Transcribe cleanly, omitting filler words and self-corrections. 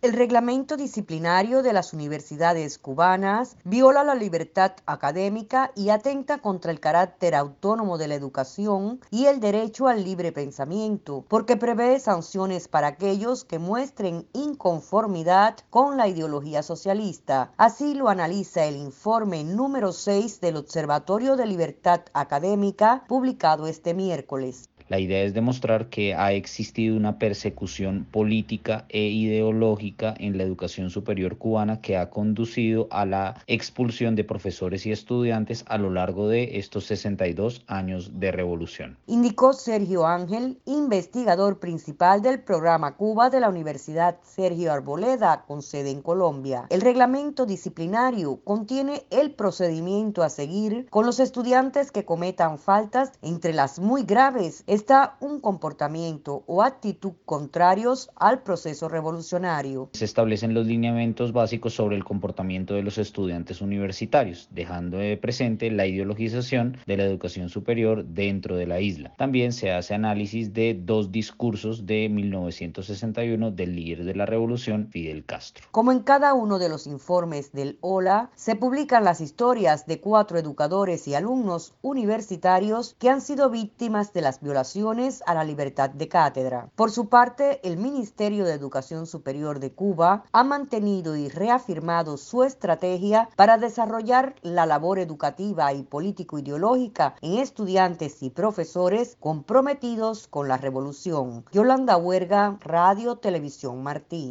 El reglamento disciplinario de las universidades cubanas viola la libertad académica y atenta contra el carácter autónomo de la educación y el derecho al libre pensamiento, porque prevé sanciones para aquellos que muestren inconformidad con la ideología socialista. Así lo analiza el informe número 6 del Observatorio de Libertad Académica, publicado este miércoles. La idea es demostrar que ha existido una persecución política e ideológica en la educación superior cubana que ha conducido a la expulsión de profesores y estudiantes a lo largo de estos 62 años de revolución. Indicó Sergio Ángel, investigador principal del programa Cuba de la Universidad Sergio Arboleda, con sede en Colombia. El reglamento disciplinario contiene el procedimiento a seguir con los estudiantes que cometan faltas. Entre las muy graves está un comportamiento o actitud contrarios al proceso revolucionario. Se establecen los lineamientos básicos sobre el comportamiento de los estudiantes universitarios, dejando de presente la ideologización de la educación superior dentro de la isla. También se hace análisis de dos discursos de 1961 del líder de la revolución, Fidel Castro. Como en cada uno de los informes del OLA, se publican las historias de 4 educadores y alumnos universitarios que han sido víctimas de las violaciones a la libertad de cátedra. Por su parte, el Ministerio de Educación Superior de Cuba ha mantenido y reafirmado su estrategia para desarrollar la labor educativa y político-ideológica en estudiantes y profesores comprometidos con la revolución. Yolanda Huerga, Radio Televisión Martí.